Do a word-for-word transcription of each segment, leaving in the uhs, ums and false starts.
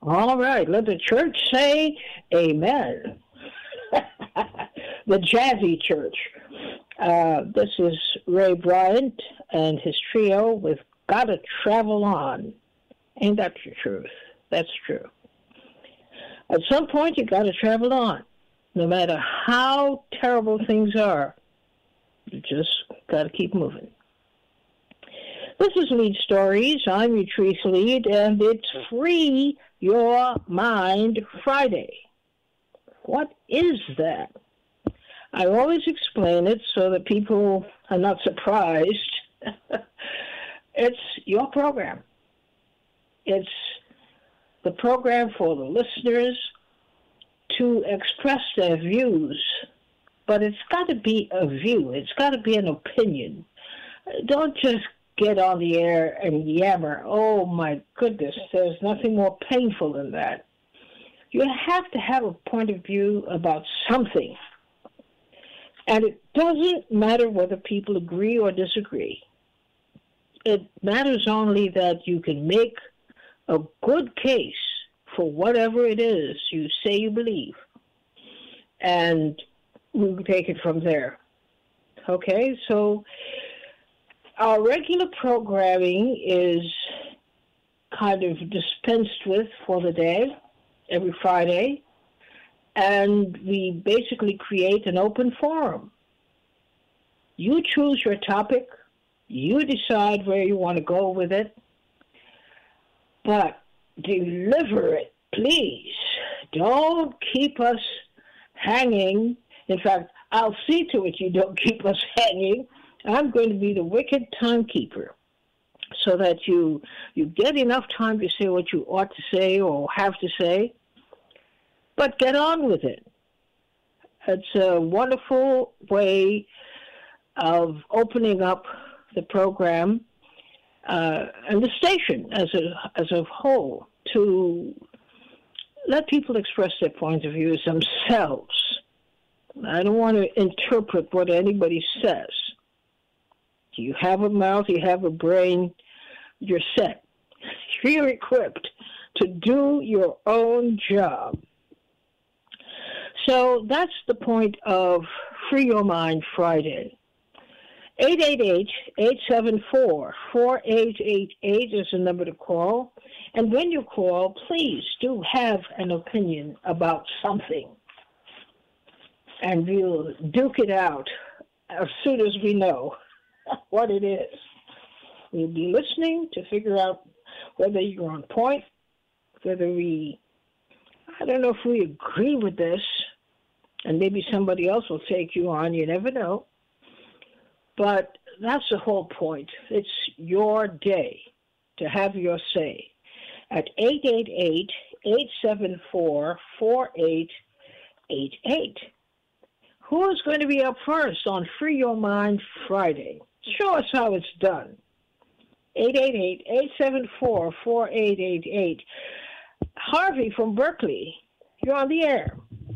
All right, let the church say amen. The Jazzy Church. Uh, this is Ray Bryant and his trio with Gotta Travel On. Ain't that the truth? That's true. At some point, you gotta travel on. No matter how terrible things are, you just gotta keep moving. This is Lead Stories. I'm Utrice Lead, and it's Free Your Mind Friday. What is that? I always explain it so that people are not surprised. It's your program. It's the program for the listeners to express their views, but it's got to be a view. It's got to be an opinion. Don't just get on the air and yammer. Oh, my goodness, there's nothing more painful than that. You have to have a point of view about something. And it doesn't matter whether people agree or disagree. It matters only that you can make a good case for whatever it is you say you believe. And we'll take it from there. Okay, so our regular programming is kind of dispensed with for the day, every Friday. And we basically create an open forum. You choose your topic. You decide where you want to go with it. But deliver it, please. Don't keep us hanging. In fact, I'll see to it you don't keep us hanging. I'm going to be the wicked timekeeper so that you you get enough time to say what you ought to say or have to say. But get on with it. It's a wonderful way of opening up the program uh, and the station as a as a whole to let people express their points of view themselves. I don't want to interpret what anybody says. You have a mouth, you have a brain, you're set. You're equipped to do your own job. So that's the point of Free Your Mind Friday. eight eight eight, eight seven four, four eight eight eight is the number to call. And when you call, please do have an opinion about something. And we'll duke it out as soon as we know what it is. We'll be listening to figure out whether you're on point, whether we, I don't know if we agree with this, and maybe somebody else will take you on, you never know. But that's the whole point. It's your day to have your say at eight eight eight, eight seven four, four eight eight eight. Who is going to be up first on Free Your Mind Friday? Show us how it's done. eight eight eight, eight seven four, four eight eight eight. Harvey from Berkeley, you're on the air.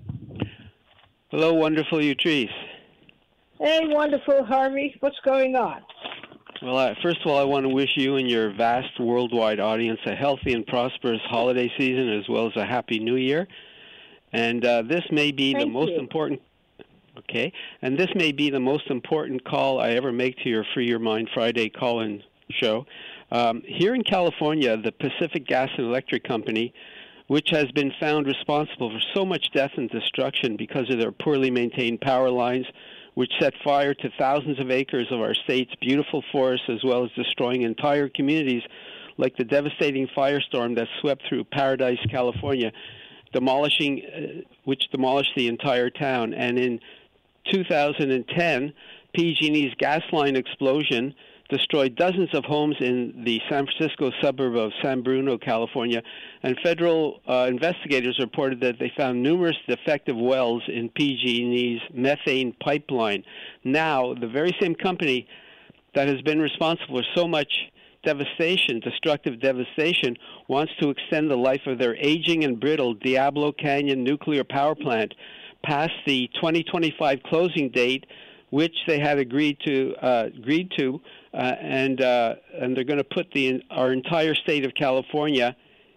Hello, wonderful Utrice. Hey, wonderful Harvey. What's going on? Well, uh, first of all, I want to wish you and your vast worldwide audience a healthy and prosperous holiday season, as well as a happy New Year. And uh, this may be Thank the most you. important. Okay, and this may be the most important call I ever make to your Free Your Mind Friday call-in show. Um, here in California, the Pacific Gas and Electric Company, which has been found responsible for so much death and destruction because of their poorly maintained power lines, which set fire to thousands of acres of our state's beautiful forests, as well as destroying entire communities, like the devastating firestorm that swept through Paradise, California, demolishing, uh, which demolished the entire town. And in two thousand ten, P G and E's gas line explosion destroyed dozens of homes in the San Francisco suburb of San Bruno, California, and federal uh, investigators reported that they found numerous defective wells in P G and E's methane pipeline. Now, the very same company that has been responsible for so much devastation, destructive devastation, wants to extend the life of their aging and brittle Diablo Canyon nuclear power plant past the twenty twenty-five closing date, which they had agreed to uh, agreed to, uh, and uh, and they're going to put the our entire state of California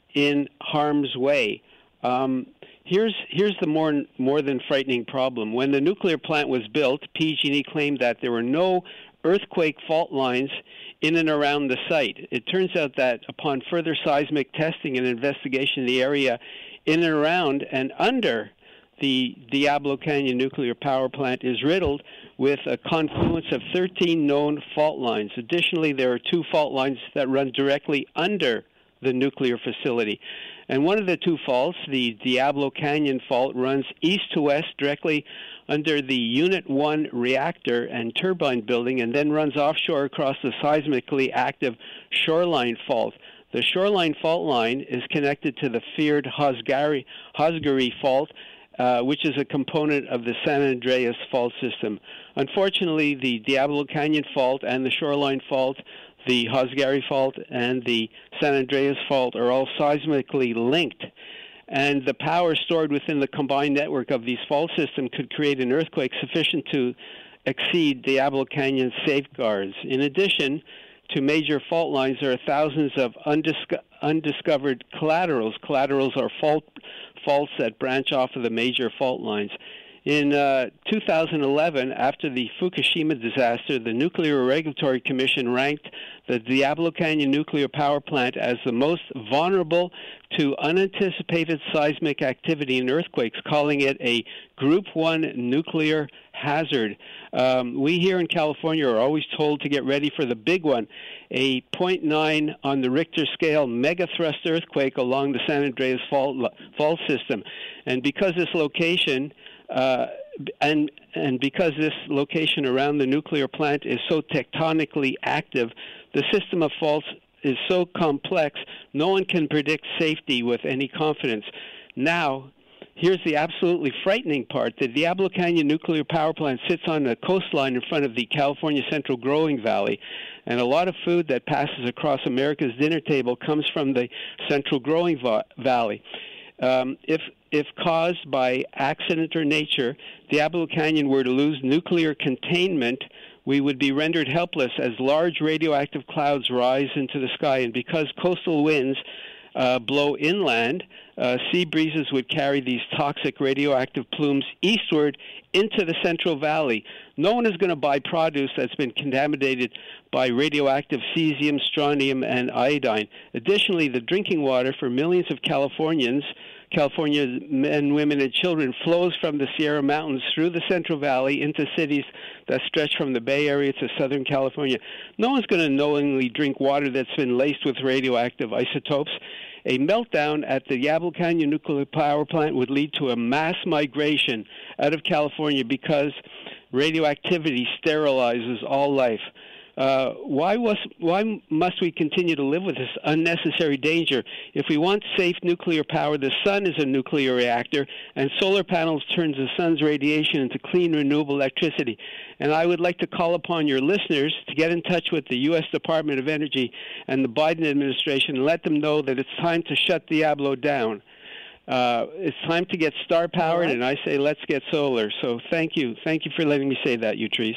in harm's way. Um, here's here's the more more than frightening problem. When the nuclear plant was built, P G and E claimed that there were no earthquake fault lines in and around the site. It turns out that upon further seismic testing and investigation of the area in and around and under the Diablo Canyon nuclear power plant is riddled with a confluence of thirteen known fault lines. Additionally, there are two fault lines that run directly under the nuclear facility. And one of the two faults, the Diablo Canyon fault, runs east to west directly under the Unit one reactor and turbine building and then runs offshore across the seismically active Shoreline Fault. The Shoreline Fault line is connected to the feared Hosgari, Hosgari Fault, uh, which is a component of the San Andreas Fault system. Unfortunately, the Diablo Canyon Fault and the Shoreline Fault, the Hosgari Fault, and the San Andreas Fault are all seismically linked. And the power stored within the combined network of these fault systems could create an earthquake sufficient to exceed Diablo Canyon's safeguards. In addition to major fault lines, there are thousands of undisco- undiscovered collaterals. Collaterals are fault faults that branch off of the major fault lines. In uh, two thousand eleven, after the Fukushima disaster, the Nuclear Regulatory Commission ranked the Diablo Canyon nuclear power plant as the most vulnerable to unanticipated seismic activity and earthquakes, calling it a Group one nuclear hazard. Um, we here in California are always told to get ready for the big one, a point nine on the Richter scale megathrust earthquake along the San Andreas fault, fault system. And because this location Uh, and and because this location around the nuclear plant is so tectonically active, the system of faults is so complex, no one can predict safety with any confidence. Now, here's the absolutely frightening part. The Diablo Canyon nuclear power plant sits on a coastline in front of the California Central Growing Valley, and a lot of food that passes across America's dinner table comes from the Central Growing va- Valley. Um, if if caused by accident or nature, Diablo Canyon were to lose nuclear containment, we would be rendered helpless as large radioactive clouds rise into the sky. And because coastal winds uh, blow inland, uh, sea breezes would carry these toxic radioactive plumes eastward into the Central Valley. No one is going to buy produce that's been contaminated by radioactive cesium, strontium, and iodine. Additionally, the drinking water for millions of Californians, California men, women, and children, flows from the Sierra Mountains through the Central Valley into cities that stretch from the Bay Area to Southern California. No one's going to knowingly drink water that's been laced with radioactive isotopes. A meltdown at the Diablo Canyon nuclear power plant would lead to a mass migration out of California because radioactivity sterilizes all life. Uh, why was why must we continue to live with this unnecessary danger? If we want safe nuclear power, the sun is a nuclear reactor, and solar panels turns the sun's radiation into clean, renewable electricity. And I would like to call upon your listeners to get in touch with the U S Department of Energy and the Biden administration and let them know that it's time to shut Diablo down. Uh, it's time to get star-powered, right. And I say let's get solar. So thank you. Thank you for letting me say that, Utrice.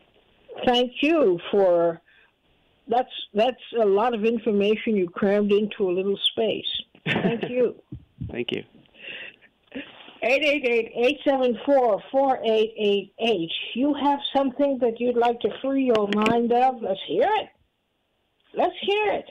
Thank you for that's that's a lot of information you crammed into a little space. Thank you. Thank you. eight eight eight, eight seven four, four eight eight eight. You have something that you'd like to free your mind of? Let's hear it. Let's hear it.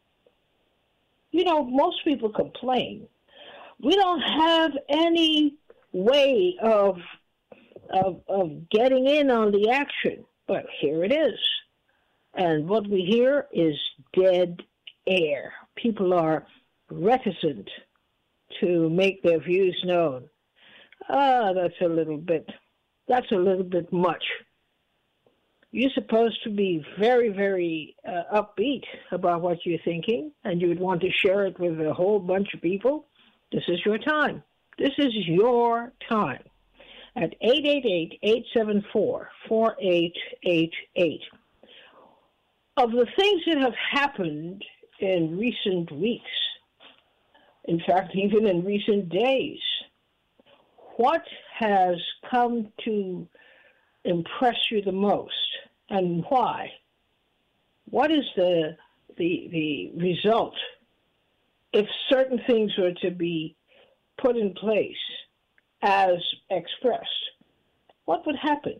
You know, most people complain. We don't have any way of of of getting in on the action. But here it is. And what we hear is dead air. People are reticent to make their views known. Ah, that's a little bit, that's a little bit much. You're supposed to be very, very uh, upbeat about what you're thinking, and you would want to share it with a whole bunch of people. This is your time. This is your time. At eight eight eight, eight seven four, four eight eight eight. Of the things that have happened in recent weeks, in fact, even in recent days, what has come to impress you the most, and why? What is the the the result if certain things were to be put in place as expressed, what would happen?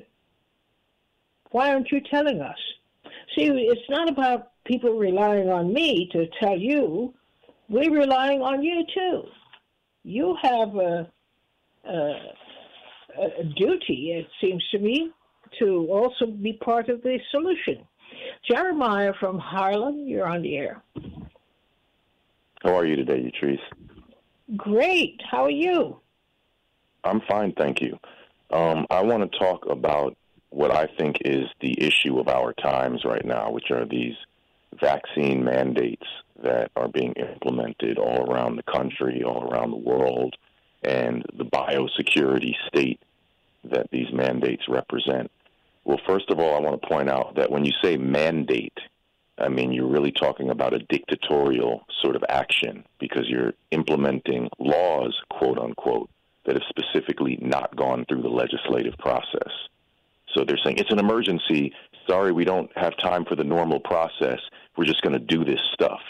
Why aren't you telling us? See, it's not about people relying on me to tell you. We're relying on you, too. You have a, a, a duty, it seems to me, to also be part of the solution. Jeremiah from Harlem, you're on the air. How are you today, Yatrice? Great. How are you? I'm fine, thank you. Um, I want to talk about what I think is the issue of our times right now, which are these vaccine mandates that are being implemented all around the country, all around the world, and the biosecurity state that these mandates represent. Well, first of all, I want to point out that when you say mandate, I mean, you're really talking about a dictatorial sort of action because you're implementing laws, quote unquote, that have specifically not gone through the legislative process. So they're saying it's an emergency. Sorry, we don't have time for the normal process. We're just going to do this stuff.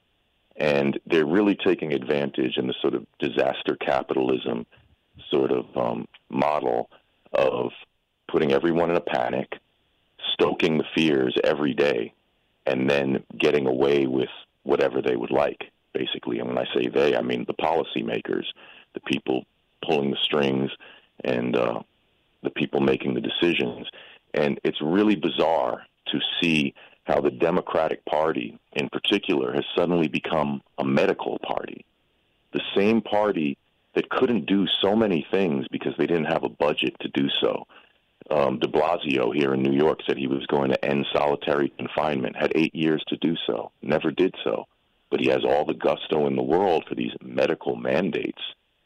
And they're really taking advantage in the sort of disaster capitalism sort of um, model of putting everyone in a panic, stoking the fears every day, and then getting away with whatever they would like, basically. And when I say they, I mean the policymakers, the people pulling the strings, and uh, the people making the decisions. And it's really bizarre to see how the Democratic Party, in particular, has suddenly become a medical party. The same party that couldn't do so many things because they didn't have a budget to do so. Um, de Blasio here in New York said he was going to end solitary confinement, had eight years to do so, never did so. But he has all the gusto in the world for these medical mandates.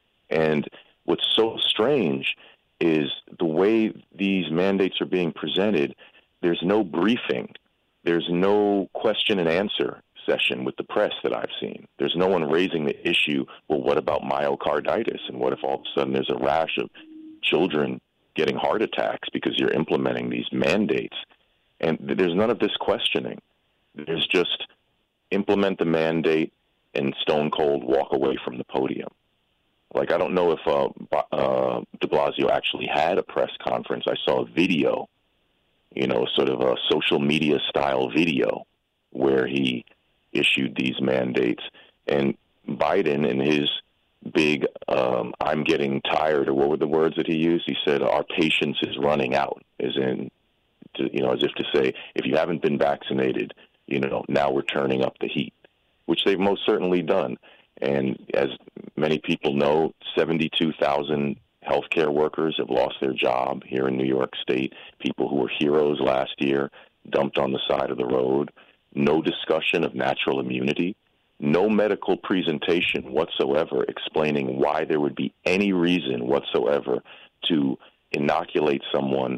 And what's so strange is the way these mandates are being presented, there's no briefing. There's no question and answer session with the press that I've seen. There's no one raising the issue, well, what about myocarditis? And what if all of a sudden there's a rash of children getting heart attacks because you're implementing these mandates? And there's none of this questioning. There's just implement the mandate and stone cold walk away from the podium. Like, I don't know if uh, uh, de Blasio actually had a press conference. I saw a video, you know, sort of a social media style video where he issued these mandates. And Biden, in his big, um, I'm getting tired, or what were the words that he used? He said, our patience is running out, as in, to, you know, as if to say, if you haven't been vaccinated, you know, now we're turning up the heat, which they've most certainly done. And as many people know, seventy-two thousand healthcare workers have lost their job here in New York State. People who were heroes last year dumped on the side of the road. No discussion of natural immunity. No medical presentation whatsoever explaining why there would be any reason whatsoever to inoculate someone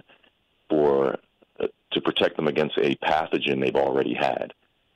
for uh, to protect them against a pathogen they've already had.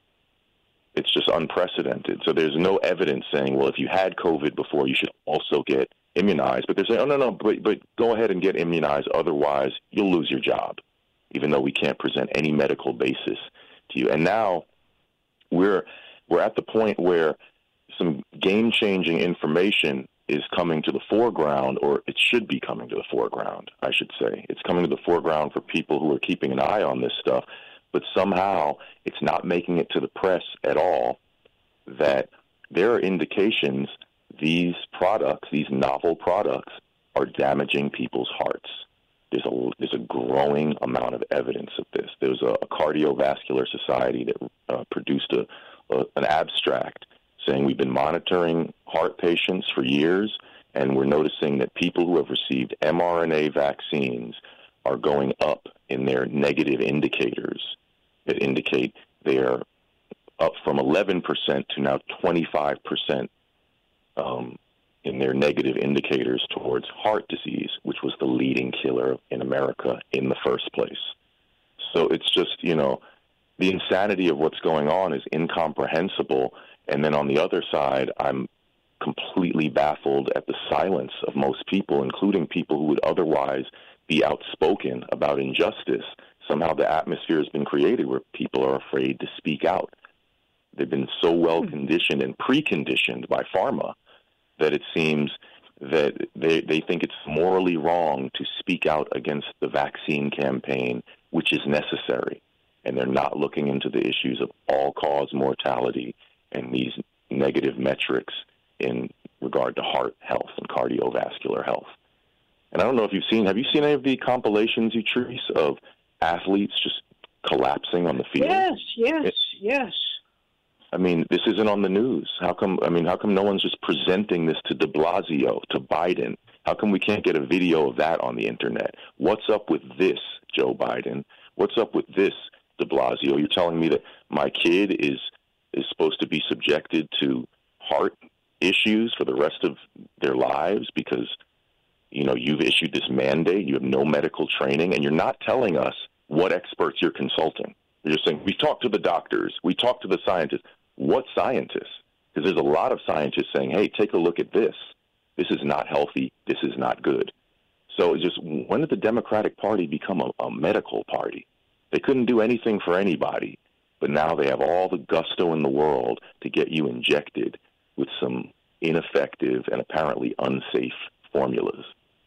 It's just unprecedented. So there's no evidence saying, well, if you had COVID before, you should also get immunized. But they're saying, oh, no, no, but, but go ahead and get immunized. Otherwise, you'll lose your job, even though we can't present any medical basis to you. And now we're we're at the point where some game-changing information is coming to the foreground, or it should be coming to the foreground, I should say. It's coming to the foreground for people who are keeping an eye on this stuff. But somehow it's not making it to the press at all that there are indications these products, these novel products, are damaging people's hearts. There's a, there's a growing amount of evidence of this. There's a, a cardiovascular society that uh, produced a, a, an abstract saying we've been monitoring heart patients for years, and we're noticing that people who have received mRNA vaccines are going up in their negative indicators that indicate they are up from eleven percent to now twenty-five percent um, in their negative indicators towards heart disease, which was the leading killer in America in the first place. So it's just, you know, the insanity of what's going on is incomprehensible. And then on the other side, I'm completely baffled at the silence of most people, including people who would otherwise be outspoken about injustice. Somehow the atmosphere has been created where people are afraid to speak out. They've been so well conditioned and preconditioned by pharma that it seems that they, they think it's morally wrong to speak out against the vaccine campaign, which is necessary. And they're not looking into the issues of all-cause mortality and these negative metrics in regard to heart health and cardiovascular health. And I don't know if you've seen, have you seen any of the compilations, Utrice, of athletes just collapsing on the field? Yes, yes, it, yes. I mean, this isn't on the news. How come, I mean, how come no one's just presenting this to de Blasio, to Biden? How come we can't get a video of that on the internet? What's up with this, Joe Biden? What's up with this, de Blasio? You're telling me that my kid is is supposed to be subjected to heart issues for the rest of their lives because, you know, you've issued this mandate, you have no medical training, and you're not telling us what experts you're consulting. You're just saying, we talked to the doctors, we talked to the scientists. What scientists? Because there's a lot of scientists saying, hey, take a look at this. This is not healthy. This is not good. So it's just, when did the Democratic Party become a, a medical party? They couldn't do anything for anybody, but now they have all the gusto in the world to get you injected with some ineffective and apparently unsafe formulas.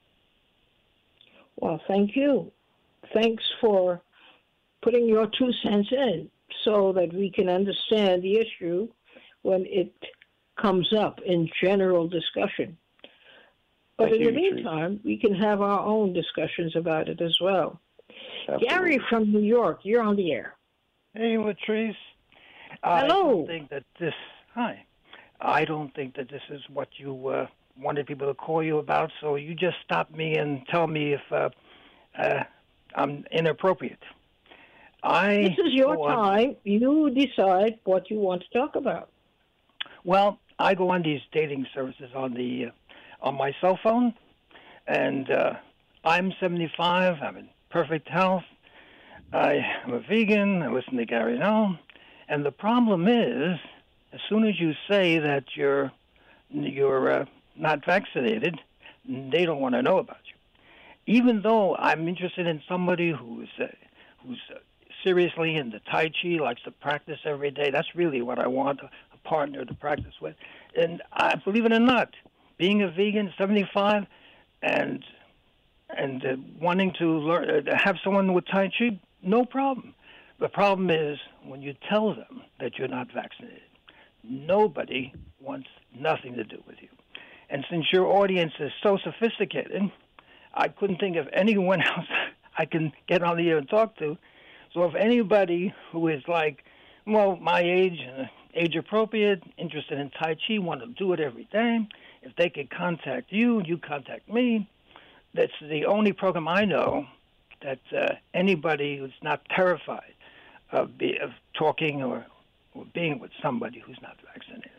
Well, thank you. Thanks for putting your two cents in so that we can understand the issue when it comes up in general discussion. But Thank in you, the meantime, we can have our own discussions about it as well. Absolutely. Gary from New York, you're on the air. Hey, Latrice. Hello. I don't think that this. Hi. I don't think that this is what you uh, wanted people to call you about. So you just stop me and tell me if uh, uh, I'm inappropriate. I. This is your go on, time. You decide what you want to talk about. Well, I go on these dating services on the uh, on my cell phone, and uh, I'm seventy-five. I'm in perfect health. I am a vegan. I listen to Gary Null. And the problem is, as soon as you say that you're you're uh, not vaccinated, they don't want to know about you. Even though I'm interested in somebody who's uh, who's uh, seriously into Tai Chi, likes to practice every day. That's really what I want, a, a partner to practice with. And I believe it or not, being a vegan, seventy-five, and and uh, wanting to learn uh, to have someone with Tai Chi, no problem. The problem is when you tell them that you're not vaccinated. Nobody wants nothing to do with you. And since your audience is so sophisticated, I couldn't think of anyone else I can get on the air and talk to. So if anybody who is like, well, my age, uh, age appropriate, interested in Tai Chi, want to do it every day, if they could contact you, you contact me. That's the only program I know that uh, anybody who's not terrified of, be, of talking or, or being with somebody who's not vaccinated.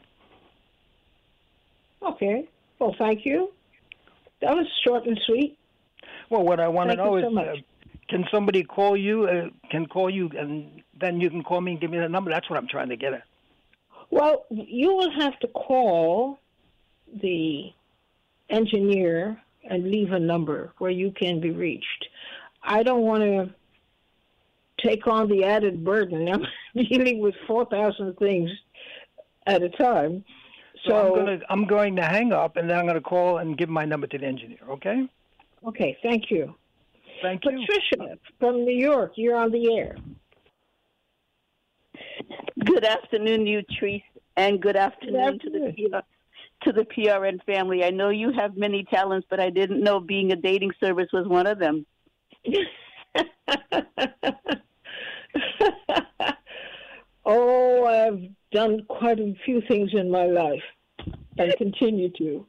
Okay. Well, thank you. That was short and sweet. Well, what I want Thank to know you so is, much. uh, can somebody call you? Uh, can call you, and then you can call me and give me the number. That's what I'm trying to get at. Well, you will have to call the engineer and leave a number where you can be reached. I don't want to take on the added burden. I'm dealing with four thousand things at a time. So, So I'm going to I'm going to hang up, and then I'm going to call and give my number to the engineer. Okay? Okay, thank you. Thank you. Patricia from New York, you're on the air. Good afternoon, Utrice, and good afternoon, Good to the afternoon. P R, to the P R N family. I know you have many talents, but I didn't know being a dating service was one of them. Oh, I've done quite a few things in my life and continue to.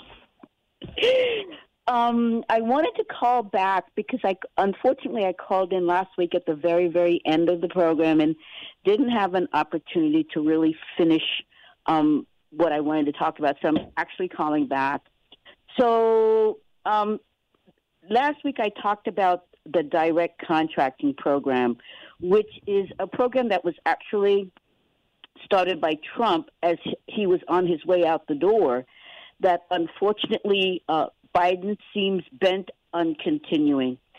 Um, I wanted to call back because I unfortunately I called in last week at the very, very end of the program and didn't have an opportunity to really finish um, what I wanted to talk about. So I'm actually calling back. So um, last week I talked about the direct contracting program, which is a program that was actually started by Trump as he was on his way out the door, that unfortunately uh, Biden seems bent on continuing.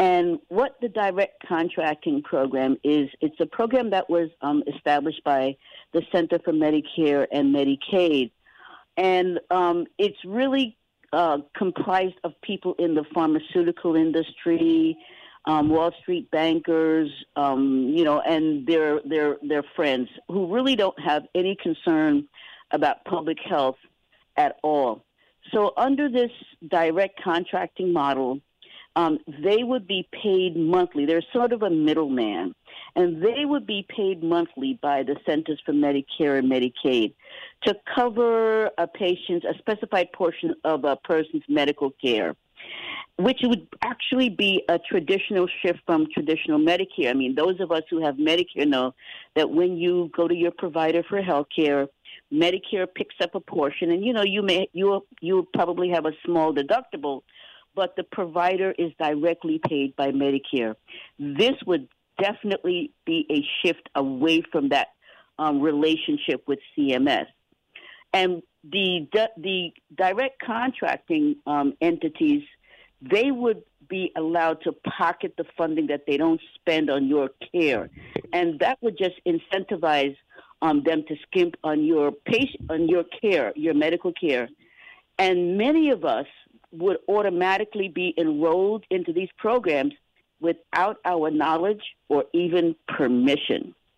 And what the direct contracting program is, it's a program that was um, established by the Center for Medicare and Medicaid. And um, it's really uh, comprised of people in the pharmaceutical industry, um, Wall Street bankers, um, you know, and their, their, their friends who really don't have any concern about public health at all. So under this direct contracting model, um, they would be paid monthly. They're sort of a middleman, and they would be paid monthly by the Centers for Medicare and Medicaid to cover a patient's, a specified portion of a person's medical care, which would actually be a traditional shift from traditional Medicare. I mean, those of us who have Medicare know that when you go to your provider for health care, Medicare picks up a portion, and you know you may you you probably have a small deductible, but the provider is directly paid by Medicare. This would definitely be a shift away from that um, relationship with C M S, and the the direct contracting um, entities, they would be allowed to pocket the funding that they don't spend on your care, and that would just incentivize Um, them to skimp on your patient, on your care, your medical care. And many of us would automatically be enrolled into these programs without our knowledge or even permission.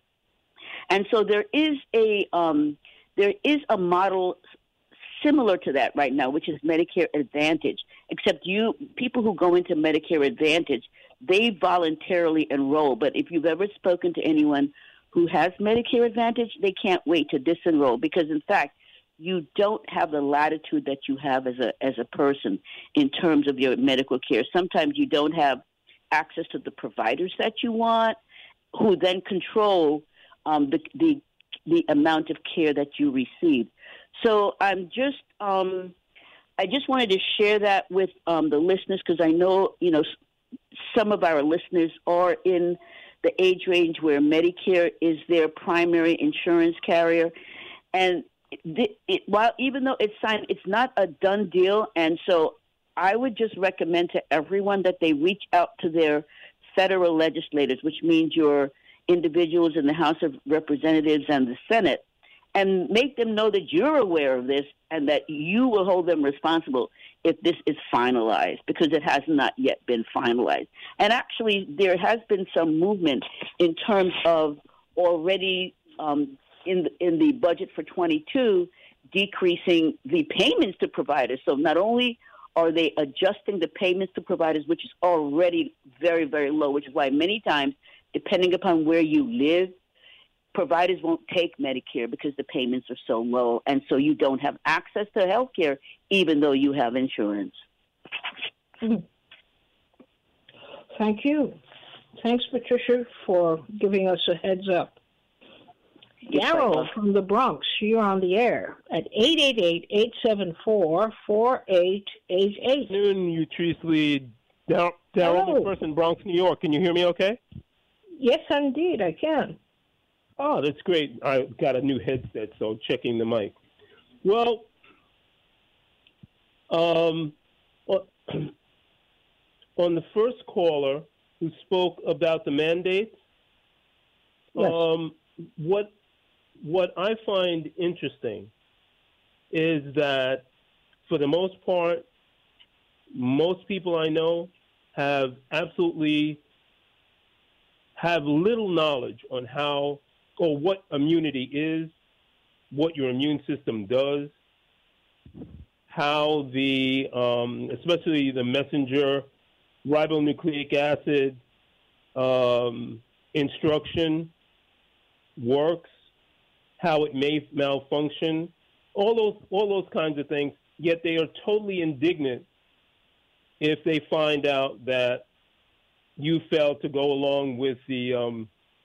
And so there is a um, there is a model similar to that right now, which is Medicare Advantage, except you people who go into Medicare Advantage, they voluntarily enroll. But if you've ever spoken to anyone who has Medicare Advantage, they can't wait to disenroll because, in fact, you don't have the latitude that you have as a as a person in terms of your medical care. Sometimes you don't have access to the providers that you want, who then control um, the, the the amount of care that you receive. So I'm just um, I just wanted to share that with um, the listeners because I know you know some of our listeners are in the age range where Medicare is their primary insurance carrier. And it, it, while even though it's signed, it's not a done deal. And so I would just recommend to everyone that they reach out to their federal legislators, which means your individuals in the House of Representatives and the Senate, and make them know that you're aware of this and that you will hold them responsible if this is finalized, because it has not yet been finalized. And actually, there has been some movement in terms of already um, in, the, in the budget for twenty-two, decreasing the payments to providers. So not only are they adjusting the payments to providers, which is already very, very low, which is why many times, depending upon where you live, providers won't take Medicare because the payments are so low, and so you don't have access to health care even though you have insurance. Thank you. Thanks, Patricia, for giving us a heads up. Daryl from the Bronx, you're on the air at eight eight eight, eight seven four, four eight eight eight. Good afternoon, Utrice Lee. Daryl McPherson, Bronx, New York. Can you hear me okay? Yes, indeed, I can. Oh, that's great. I got a new headset, so checking the mic. Well, um, on the first caller who spoke about the mandates, yes. um, what what I find interesting is that, for the most part, most people I know have absolutely have little knowledge on how or what immunity is, what your immune system does, how the, um, especially the messenger ribonucleic acid um, instruction works, how it may malfunction, all those all those kinds of things. Yet they are totally indignant if they find out that you failed to go along with the um,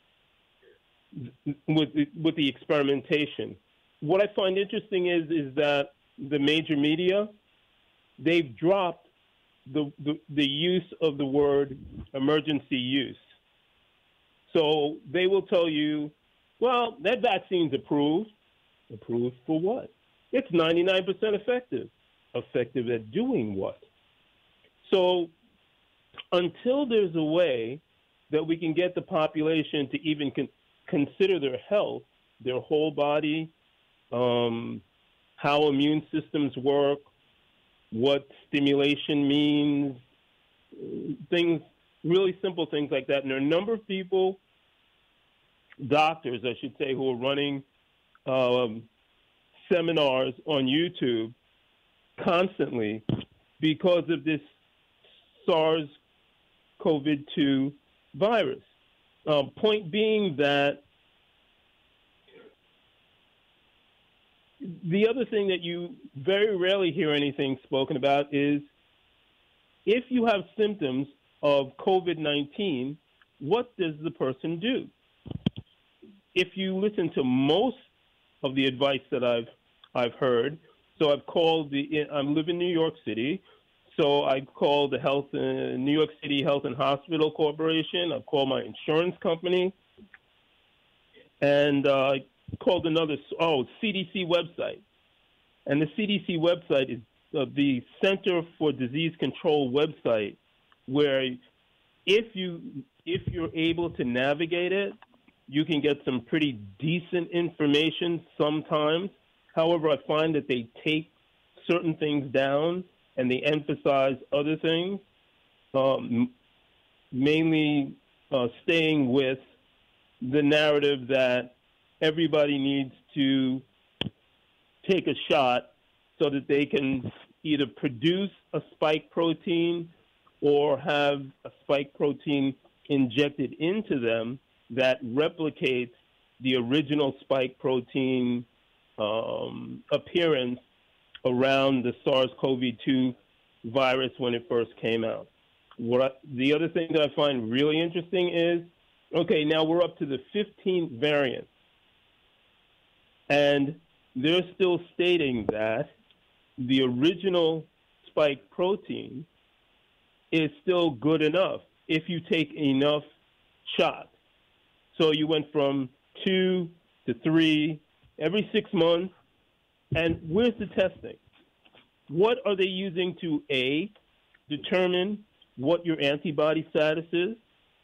with the, with the experimentation. What I find interesting is is that the major media, they've dropped the, the the use of the word emergency use. So they will tell you, well, that vaccine's approved. Approved for what? It's ninety-nine percent effective. Effective at doing what? So until there's a way that we can get the population to even con- consider their health, their whole body, um, how immune systems work, what stimulation means, things, really simple things like that. And there are a number of people, doctors, I should say, who are running um, seminars on YouTube constantly because of this SARS-C o V two virus. Um, point being that the other thing that you very rarely hear anything spoken about is if you have symptoms of COVID nineteen, what does the person do? If you listen to most of the advice that I've I've heard, so I've called the I live in New York City, so I called the Health uh, New York City Health and Hospital Corporation. I've called my insurance company, and uh, I called another oh C D C website, and the C D C website is uh, the Center for Disease Control website, where if you if you're able to navigate it, you can get some pretty decent information sometimes. However, I find that they take certain things down and they emphasize other things, um, mainly uh, staying with the narrative that everybody needs to take a shot so that they can either produce a spike protein or have a spike protein injected into them that replicates the original spike protein um, appearance around the SARS-C o V two virus when it first came out. What I, the other thing that I find really interesting is, okay, now we're up to the fifteenth variant, and they're still stating that the original spike protein is still good enough if you take enough shots. So you went from two to three every six months. And where's the testing? What are they using to, A, determine what your antibody status is?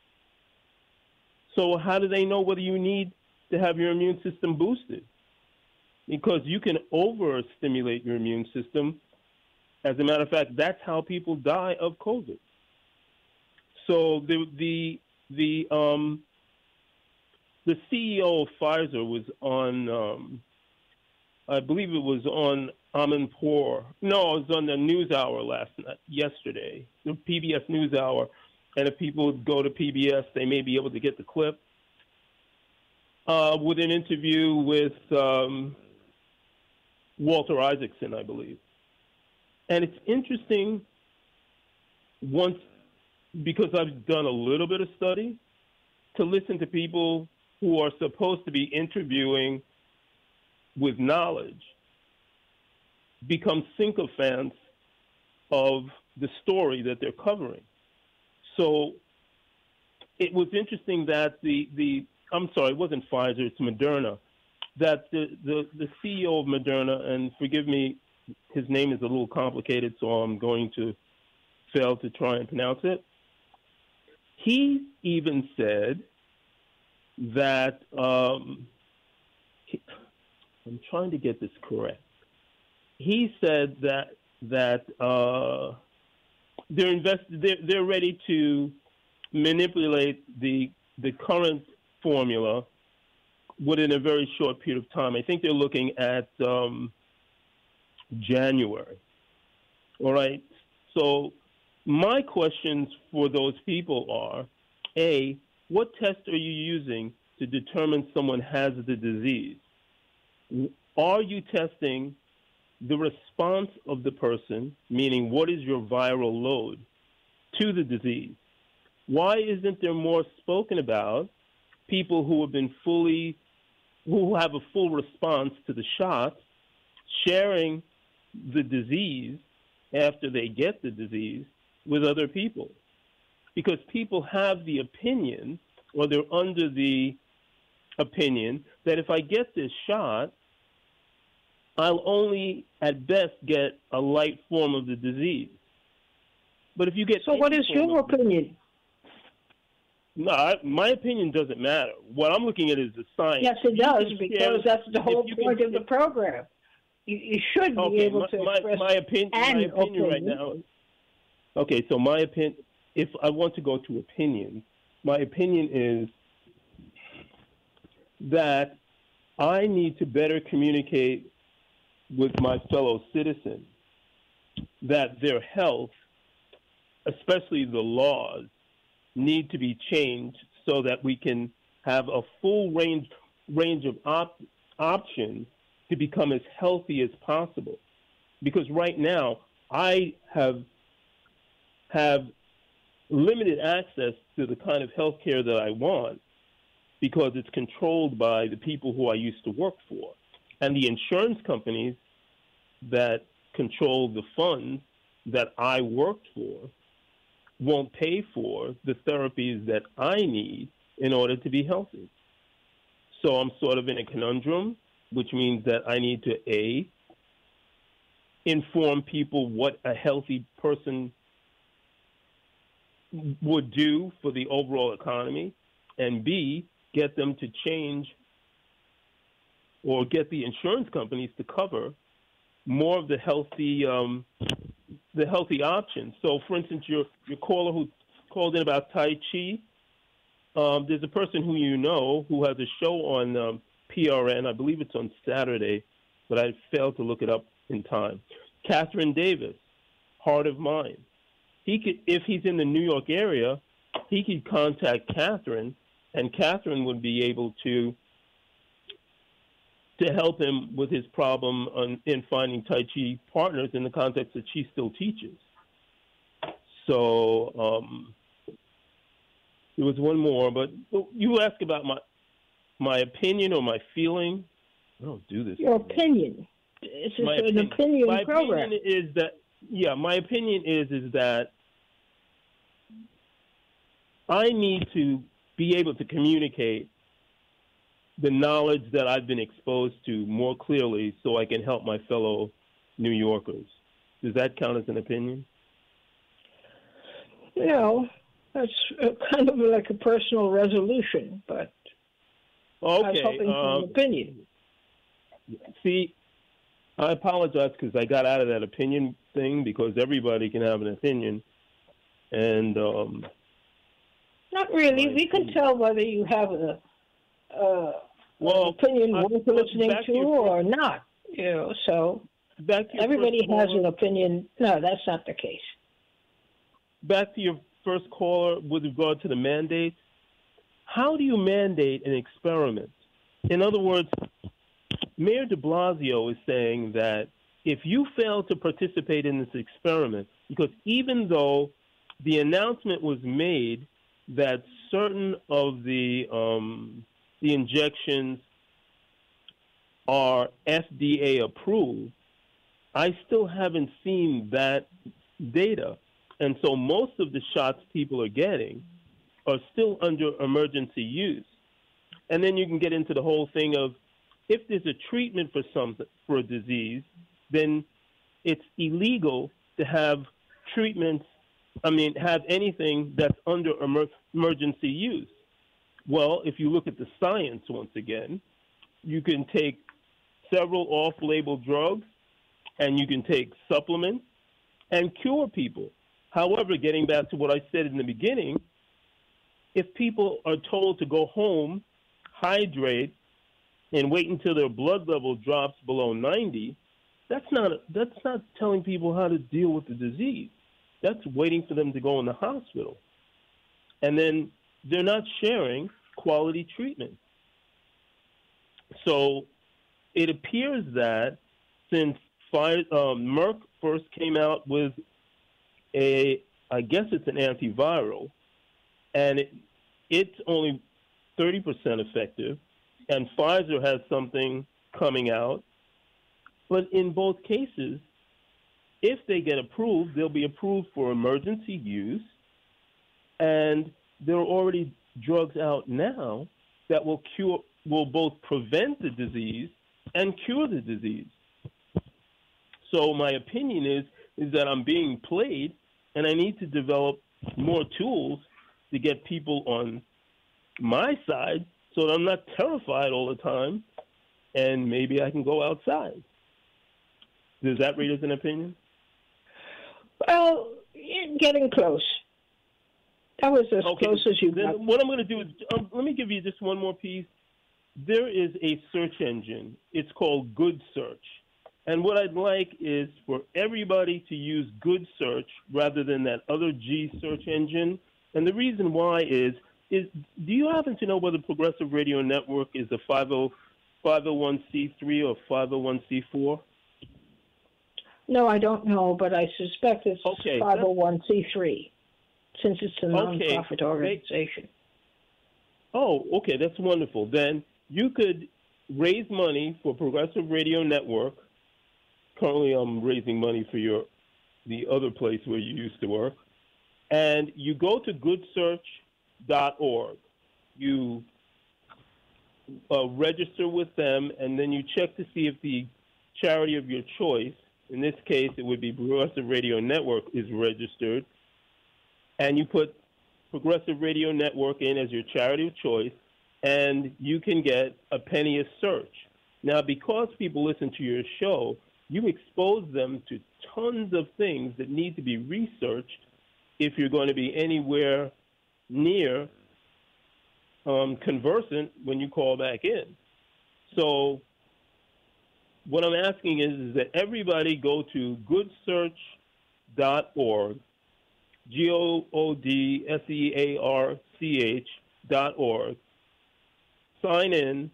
So how do they know whether you need to have your immune system boosted? Because you can overstimulate your immune system. As a matter of fact, that's how people die of COVID. So the the the um, the C E O of Pfizer was on, um, I believe it was on Amanpour. No, it was on the NewsHour last night, yesterday, the P B S NewsHour. And if people go to P B S, they may be able to get the clip. Uh, with an interview with um, Walter Isaacson, I believe. And it's interesting once, because I've done a little bit of study, to listen to people who are supposed to be interviewing with knowledge become sycophants of the story that they're covering. So it was interesting that the, the I'm sorry, it wasn't Pfizer, it's Moderna, that the, the, the C E O of Moderna, and forgive me, his name is a little complicated, so I'm going to fail to try and pronounce it. He even said that, um, he, I'm trying to get this correct. He said that that uh, they're invest they're, they're ready to manipulate the the current formula within a very short period of time. I think they're looking at um, January. All right. So my questions for those people are, A, what test are you using to determine someone has the disease? Are you testing the response of the person, meaning what is your viral load to the disease? Why isn't there more spoken about people who have been fully, who have a full response to the shots, sharing the disease after they get the disease with other people? Because people have the opinion, or they're under the opinion, that if I get this shot, I'll only at best get a light form of the disease. But if you get so, what is your opinion? No, I, my opinion doesn't matter. What I'm looking at is the science. Yes, it You does, can because share- that's the whole if you point can- of the program. You, you should be Okay, able my, to my, express my opinion, an my opinion right opinion. now. Okay, so my opinion, if I want to go to opinion, my opinion is that I need to better communicate with my fellow citizens that their health, especially the laws, need to be changed so that we can have a full range range of op- options to become as healthy as possible. Because right now, I have have limited access to the kind of health care that I want because it's controlled by the people who I used to work for. And the insurance companies that control the funds that I worked for won't pay for the therapies that I need in order to be healthy. So I'm sort of in a conundrum, which means that I need to, A, inform people what a healthy person would do for the overall economy, and B, get them to change or get the insurance companies to cover more of the healthy um, the healthy options. So, for instance, your your caller who called in about Tai Chi, um, there's a person who you know who has a show on um, P R N. I believe it's on Saturday, but I failed to look it up in time. Catherine Davis, Heart of Mind. He could, if he's in the New York area, he could contact Catherine, and Catherine would be able to to help him with his problem on, in finding Tai Chi partners in the context that she still teaches. So um, there was one more, but you asked about my my opinion or my feeling. I don't do this. Your opinion. It's just my an opinion, opinion my program. opinion is that, yeah, my opinion is is that I need to be able to communicate the knowledge that I've been exposed to more clearly so I can help my fellow New Yorkers. Does that count as an opinion? You know, that's uh, kind of like a personal resolution, but Okay. I was hoping for um, an opinion. See, I apologize because I got out of that opinion thing because everybody can have an opinion. And um, Not really. my We can opinion. tell whether you have a, uh, Well, an opinion I- worth well, listening back to to your or not. You know, so back to your everybody first has caller- an opinion. No, that's not the case. Back to your first caller with regard to the mandates. How do you mandate an experiment? In other words, Mayor de Blasio is saying that if you fail to participate in this experiment, because even though the announcement was made that certain of the um, the injections are F D A approved, I still haven't seen that data. And so most of the shots people are getting are still under emergency use. And then you can get into the whole thing of if there's a treatment for something, for a disease, then it's illegal to have treatments, I mean, have anything that's under emer- emergency use. Well, if you look at the science once again, you can take several off-label drugs and you can take supplements and cure people. However, getting back to what I said in the beginning, if people are told to go home, hydrate, and wait until their blood level drops below ninety, that's not that's not telling people how to deal with the disease. That's waiting for them to go in the hospital. And then they're not sharing quality treatment. So it appears that since um, Merck first came out with a, I guess it's an antiviral, and it, it's only thirty percent effective, and Pfizer has something coming out. But in both cases, if they get approved, they'll be approved for emergency use, and there are already drugs out now that will cure, will both prevent the disease and cure the disease. So my opinion is is that I'm being played, and I need to develop more tools to get people on my side so that I'm not terrified all the time, and maybe I can go outside. Does that read as an opinion? Well, you're getting close. That was as okay, close as you then got. What I'm going to do is, um, let me give you just one more piece. There is a search engine. It's called Good Search. And what I'd like is for everybody to use Good Search rather than that other G search engine. And the reason why is, is do you happen to know whether Progressive Radio Network is a five oh one c three or five oh one c four? No, I don't know, but I suspect it's okay, five oh one c three, since it's a nonprofit okay. organization. Oh, okay, that's wonderful. Then you could raise money for Progressive Radio Network. Currently, I'm raising money for your the other place where you used to work. And you go to good search dot org. You uh, register with them, and then you check to see if the charity of your choice, in this case, it would be Progressive Radio Network, is registered. And you put Progressive Radio Network in as your charity of choice, and you can get a penny a search. Now, because people listen to your show, you expose them to tons of things that need to be researched if you're going to be anywhere near um, conversant when you call back in. So what I'm asking is, is that everybody go to good search dot org, G O O D S E A R C H dot org, sign in,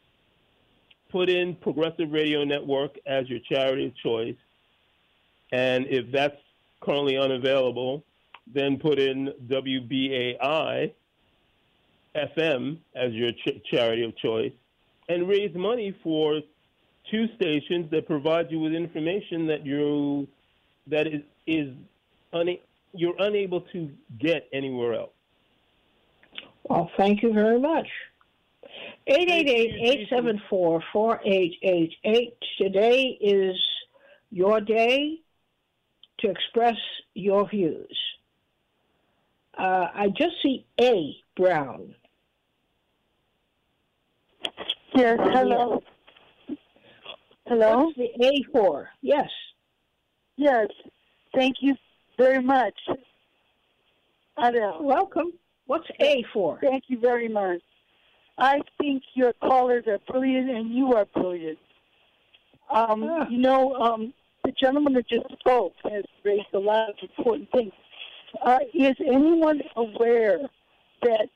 put in Progressive Radio Network as your charity of choice, and if that's currently unavailable, then put in W B A I F M as your ch- charity of choice, and raise money for two stations that provide you with information that you that is is una- you're unable to get anywhere else. Well, thank you very much. eight eight eight, eight seven four, four eight eight eight. Today is your day to express your views. Uh, I just see A. Brown. Yes, hello. Hello? What's the A for? Yes. Yes, thank you very much. Adele. Welcome. What's A for? Thank you very much. I think your callers are brilliant, and you are brilliant. Um, ah. You know, um, the gentleman that just spoke has raised a lot of important things. Uh, is anyone aware that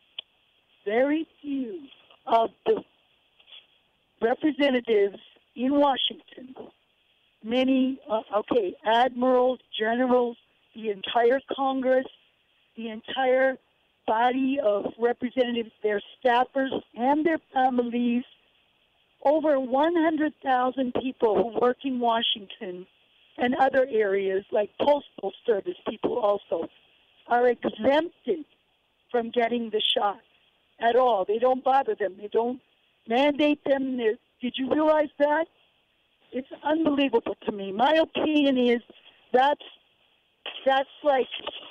very few of the representatives in Washington, many, uh, okay, admirals, generals, the entire Congress, the entire body of representatives, their staffers, and their families, over one hundred thousand people who work in Washington and other areas like postal service people also are exempted from getting the shot at all. They don't bother them. They don't mandate them. They're, did you realize that? It's unbelievable to me. My opinion is that's that's like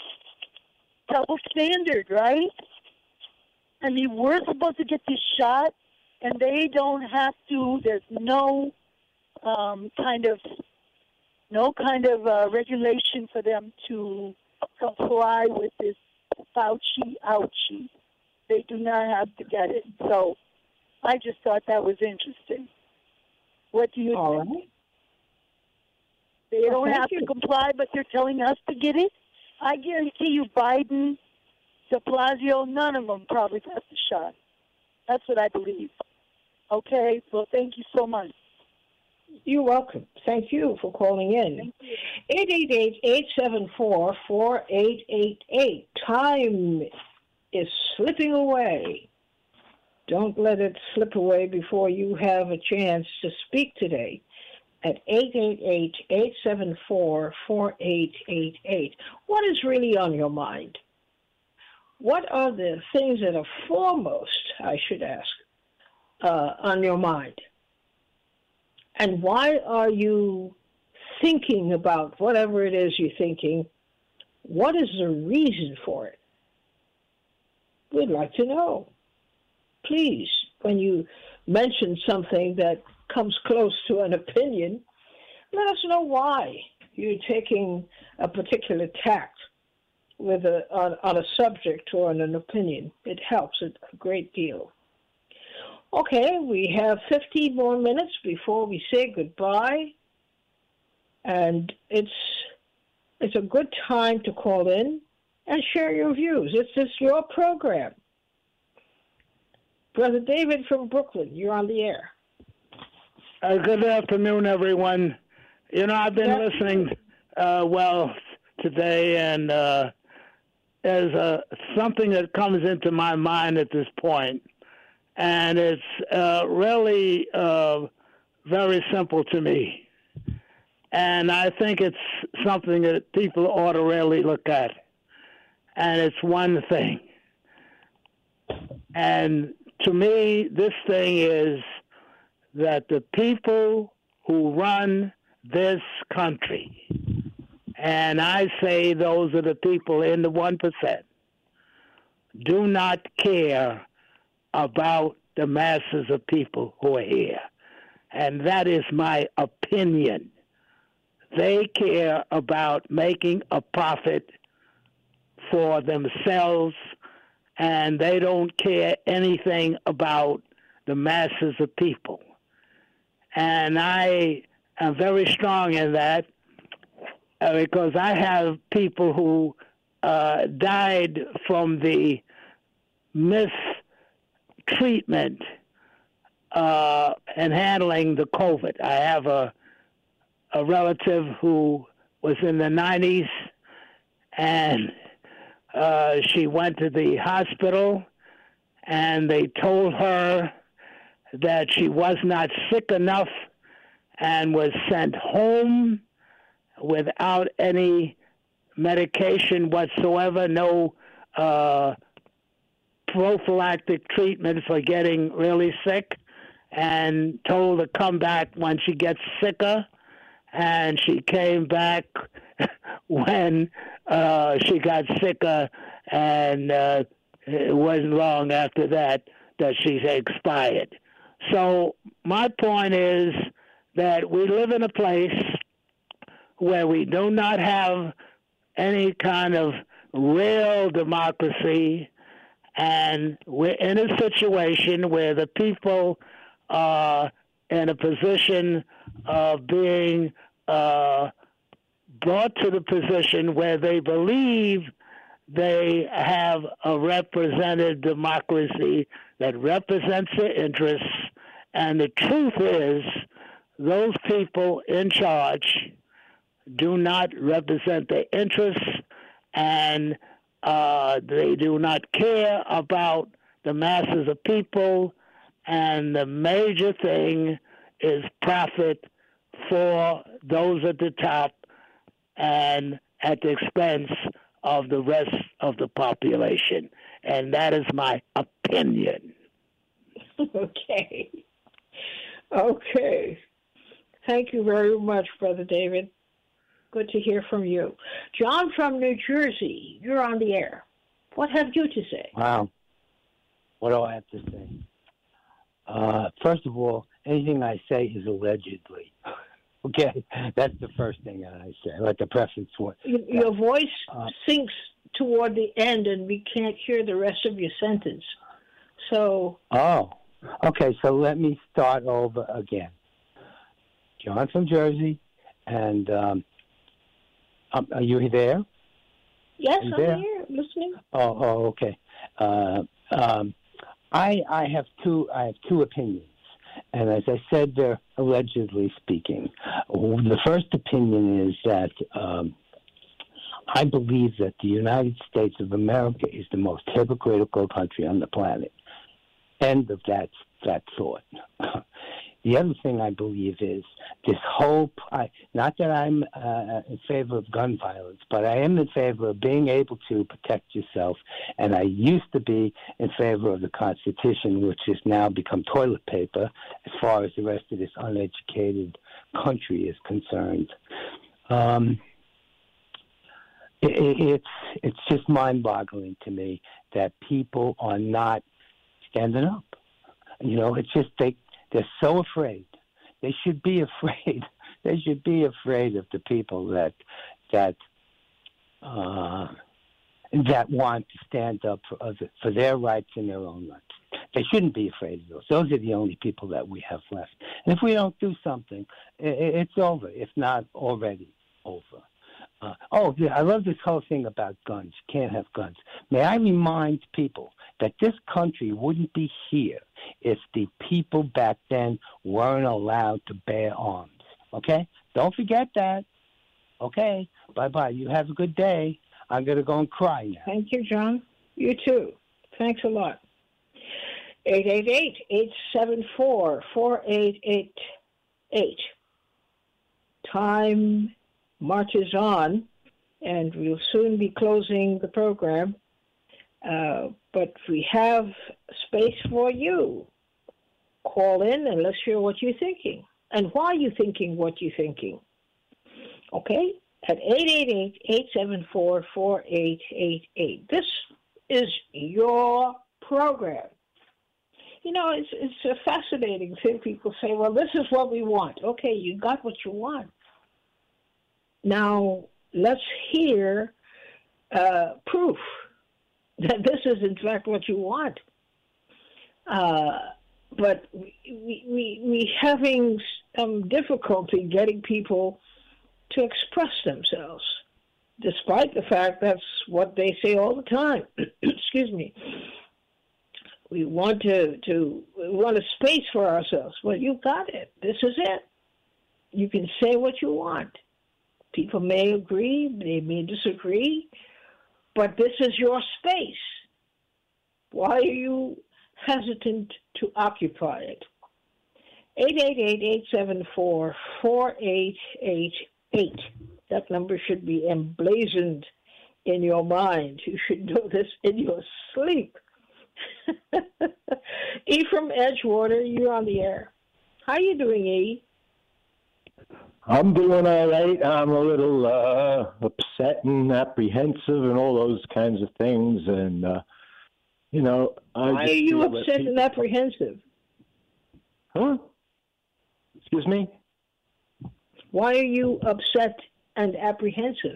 double standard, right? I mean, we're supposed to get this shot, and they don't have to. There's no um, kind of no kind of uh, regulation for them to comply with this Fauci ouchie. They do not have to get it. So I just thought that was interesting. What do you All think? Right. They well, don't have you. to comply, but they're telling us to get it? I guarantee you Biden, de Blasio, none of them probably got the shot. That's what I believe. Okay? Well, thank you so much. You're welcome. Thank you for calling in. eight eight eight, eight seven four, four eight eight eight. Time is slipping away. Don't let it slip away before you have a chance to speak today at eight eight eight, eight seven four, four eight eight eight. What is really on your mind? What are the things that are foremost, I should ask, uh, on your mind? And why are you thinking about whatever it is you're thinking What is the reason for it? We'd like to know. Please, when you mention something that comes close to an opinion, let us know why you're taking a particular tact with a, on, on a subject or on an opinion. It helps a great deal. Okay, we have fifteen more minutes before we say goodbye, and it's it's a good time to call in and share your views. It's just your program. Brother David from Brooklyn, you're on the air. Uh, good afternoon, everyone. You know, I've been yeah. listening uh, well today, and uh, there's uh, something that comes into my mind at this point, and it's uh, really uh, very simple to me. And I think it's something that people ought to really look at. And it's one thing. And to me, this thing is that the people who run this country, and I say those are the people in the one percent, do not care about the masses of people who are here. And that is my opinion. They care about making a profit for themselves, and they don't care anything about the masses of people. And I am very strong in that uh, because I have people who uh, died from the mistreatment uh, and handling the COVID. I have a a relative who was in the nineties, and uh, she went to the hospital, and they told her that she was not sick enough and was sent home without any medication whatsoever, no uh, prophylactic treatment for getting really sick, and told to come back when she gets sicker. And she came back when uh, she got sicker, and uh, it wasn't long after that that she expired. So my point is that we live in a place where we do not have any kind of real democracy, and we're in a situation where the people are in a position of being uh, brought to the position where they believe they have a represented democracy that represents their interests. And the truth is, those people in charge do not represent their interests, and uh, they do not care about the masses of people. And the major thing is profit for those at the top and at the expense of the rest of the population. And that is my opinion. Okay. Okay. Thank you very much, Brother David. Good to hear from you. John from New Jersey, you're on the air. What have you to say? Wow. What do I have to say? Uh, first of all, anything I say is allegedly. Okay? That's the first thing that I say. Like the preface one. Your voice uh, sinks toward the end, and we can't hear the rest of your sentence. So. Oh. Okay, so let me start over again. John from Jersey, and um, um, are you there? Yes, I'm there? here, listening. Oh, oh okay. Uh, um, I I have two I have two opinions, and as I said, they're allegedly speaking. The first opinion is that um, I believe that the United States of America is the most hypocritical country on the planet. End of that that thought. The other thing I believe is this whole, I, not that I'm uh, in favor of gun violence, but I am in favor of being able to protect yourself. And I used to be in favor of the Constitution, which has now become toilet paper as far as the rest of this uneducated country is concerned. Um, it, it's it's just mind-boggling to me that people are not standing up. You know, it's just they they're so afraid. They should be afraid. They should be afraid of the people that that uh, that want to stand up for other, for their rights and their own rights. They shouldn't be afraid of those. Those are the only people that we have left. And if we don't do something, it's over, if not already over. Uh, oh, yeah, I love this whole thing about guns. You can't have guns. May I remind people that this country wouldn't be here if the people back then weren't allowed to bear arms. Okay? Don't forget that. Okay? Bye-bye. You have a good day. I'm going to go and cry now. Thank you, John. You too. Thanks a lot. eight eight eight, eight seven four, four eight eight eight. Time marches on, and we'll soon be closing the program. Uh, but we have space for you. Call in and let's hear what you're thinking. And why you're thinking what you're thinking. Okay? At eight eight eight, eight seven four, four eight eight eight. This is your program. You know, it's it's a fascinating thing. People say, well, this is what we want. Okay, you got what you want. Now, let's hear uh, proof that this is, in fact, what you want. Uh, but we, we, we, we having some difficulty getting people to express themselves, despite the fact that's what they say all the time. Excuse me. We want to, to we want a space for ourselves. Well, you got it. This is it. You can say what you want. People may agree, they may disagree, but this is your space. Why are you hesitant to occupy it? eight eight eight, eight seven four, four eight eight eight. That number should be emblazoned in your mind. You should know this in your sleep. E from Edgewater, you're on the air. How you doing, E? I'm doing all right. I'm a little uh, upset and apprehensive and all those kinds of things. And, uh, you know, I Why are you upset people... and apprehensive? Huh? Excuse me? Why are you upset and apprehensive?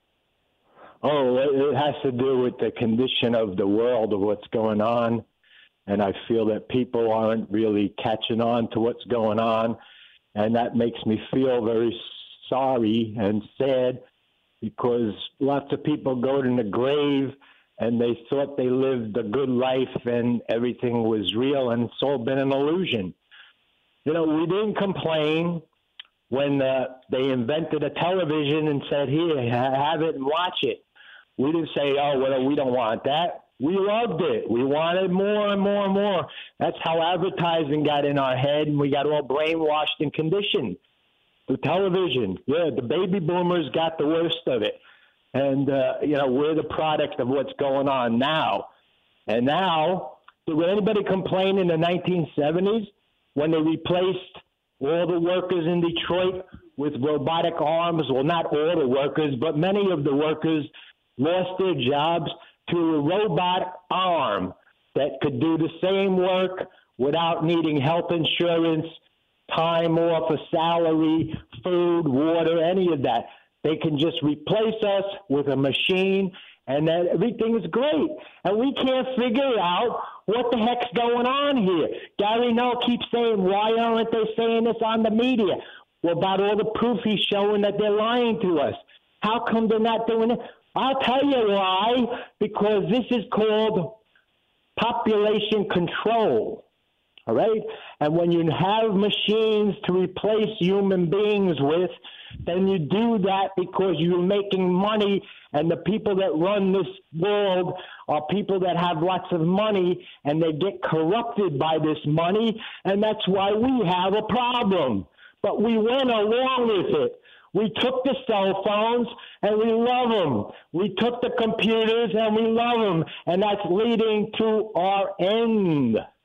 Oh, it has to do with the condition of the world, of what's going on. And I feel that people aren't really catching on to what's going on. And that makes me feel very sorry and sad, because lots of people go to the grave and they thought they lived a good life and everything was real, and it's all been an illusion. You know, we didn't complain when uh, they invented a television and said, here, have it and watch it. We didn't say, oh, well, we don't want that. We loved it. We wanted more and more and more. That's how advertising got in our head, and we got all brainwashed and conditioned. The television, yeah, the baby boomers got the worst of it. And, uh, you know, we're the product of what's going on now. And now, did anybody complain in the nineteen seventies when they replaced all the workers in Detroit with robotic arms? Well, not all the workers, but many of the workers lost their jobs to a robot arm that could do the same work without needing health insurance, time off, a salary, food, water, any of that. They can just replace us with a machine, and then everything is great. And we can't figure out what the heck's going on here. Gary Null keeps saying, why aren't they saying this on the media? Well, about all the proof he's showing that they're lying to us. How come they're not doing it? I'll tell you why, because this is called population control, all right? And when you have machines to replace human beings with, then you do that because you're making money, and the people that run this world are people that have lots of money, and they get corrupted by this money, and that's why we have a problem. But we went along with it. We took the cell phones, and we love them. We took the computers, and we love them. And that's leading to our end.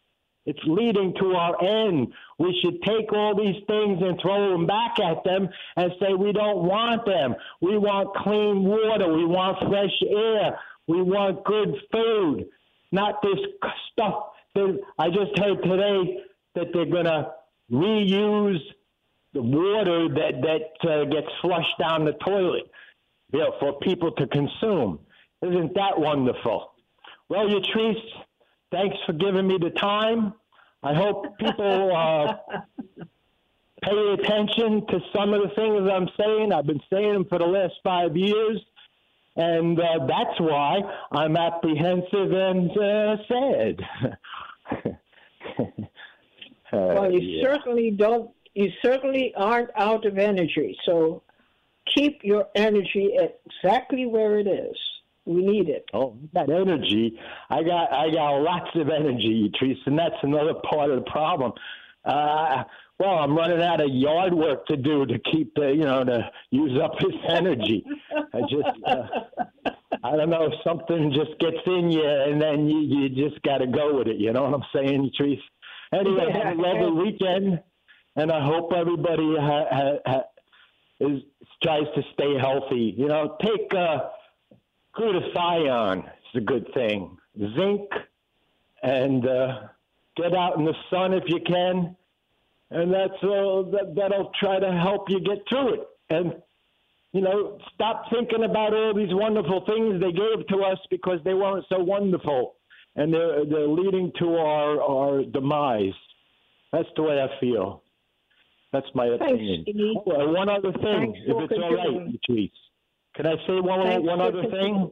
It's leading to our end. We should take all these things and throw them back at them and say we don't want them. We want clean water. We want fresh air. We want good food, not this stuff. That I just heard today that they're going to reuse the water that, that uh, gets flushed down the toilet, you know, for people to consume. Isn't that wonderful? Well, Yatrice, thanks for giving me the time. I hope people uh, pay attention to some of the things I'm saying. I've been saying them for the last five years, and uh, that's why I'm apprehensive and uh, sad. uh, well, you yeah. certainly don't. You certainly aren't out of energy. So keep your energy exactly where it is. We need it. Oh, that energy. I got I got lots of energy, Yatrice, and that's another part of the problem. Uh, well, I'm running out of yard work to do to keep the, you know, to use up this energy. I just, uh, I don't know, if something just gets in you and then you, you just got to go with it. You know what I'm saying, Yatrice? Anyway, have a lovely weekend, and I hope everybody ha, ha, ha, is tries to stay healthy. You know, take uh, glutathione. It's a good thing. Zinc, and uh, get out in the sun if you can, and that's uh, that, that'll try to help you get through it. And you know, stop thinking about all these wonderful things they gave to us because they weren't so wonderful, and they're they're leading to our our demise. That's the way I feel. That's my opinion. Thanks, oh, one other thing, Thanks if it's all right, Yatrice. Can I say one Thanks one other thing?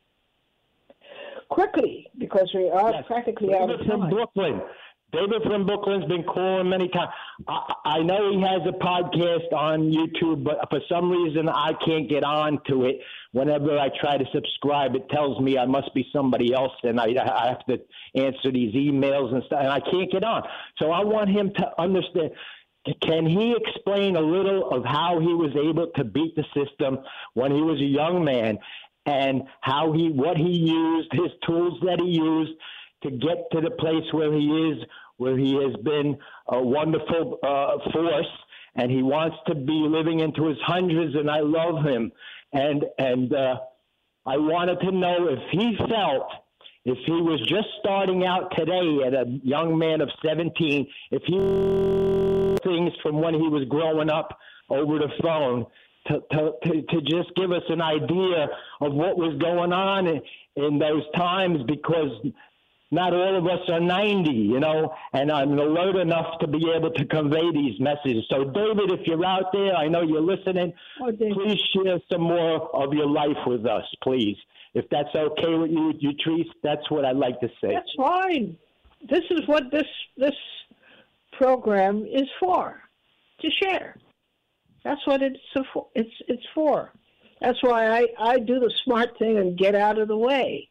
Quickly, because we are yes. practically David out of from time. Brooklyn. David from Brooklyn's been calling many times. I, I know he has a podcast on YouTube, but for some reason I can't get on to it. Whenever I try to subscribe, it tells me I must be somebody else, and I, I have to answer these emails and stuff, and I can't get on. So I want him to understand. Can he explain a little of how he was able to beat the system when he was a young man, and how he, what he used, his tools that he used to get to the place where he is, where he has been a wonderful uh, force, and he wants to be living into his hundreds, and I love him. And and uh, I wanted to know if he felt, if he was just starting out today at a young man of seventeen, if he things from when he was growing up over the phone, to, to, to, to just give us an idea of what was going on in, in those times, because not all of us are ninety, you know, and I'm alert enough to be able to convey these messages. So, David, if you're out there, I know you're listening, oh, please share some more of your life with us, please. If that's okay with you, Yatrice, that's what I'd like to say. That's fine. This is what this this program is for, to share. That's what it's for. It's, it's for. That's why I, I do the smart thing and get out of the way.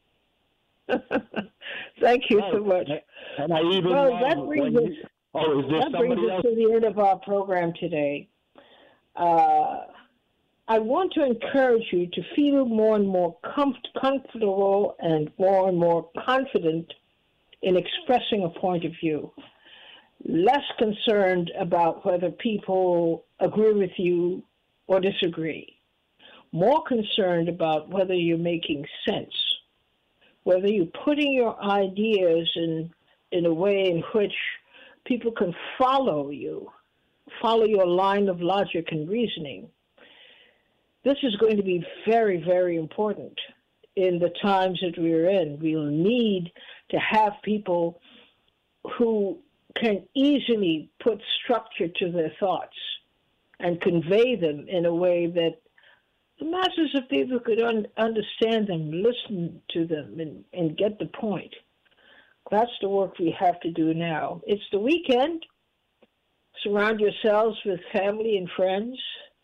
Thank you so much. And I even well, love that brings us, you, oh, is there that brings somebody us else? to the end of our program today. Uh, I want to encourage you to feel more and more comf- comfortable and more and more confident in expressing a point of view. Less concerned about whether people agree with you or disagree. More concerned about whether you're making sense, whether you're putting your ideas in, in a way in which people can follow you, follow your line of logic and reasoning. This is going to be very, very important in the times that we're in. We'll need to have people who can easily put structure to their thoughts and convey them in a way that the masses of people could un- understand them, listen to them, and, and get the point. That's the work we have to do now. It's the weekend. Surround yourselves with family and friends,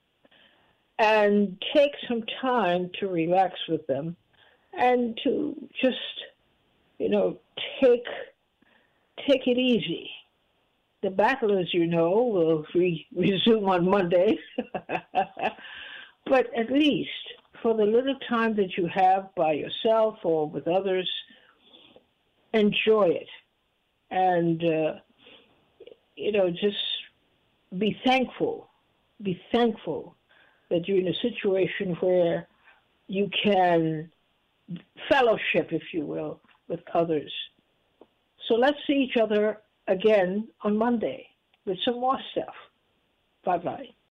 and take some time to relax with them and to just, you know, take take it easy. The battle, as you know, will re- resume on Monday. But at least for the little time that you have by yourself or with others, enjoy it. and, uh, you know, just be thankful. Be thankful that you're in a situation where you can fellowship, if you will, with others. So let's see each other again on Monday with some more stuff. Bye-bye.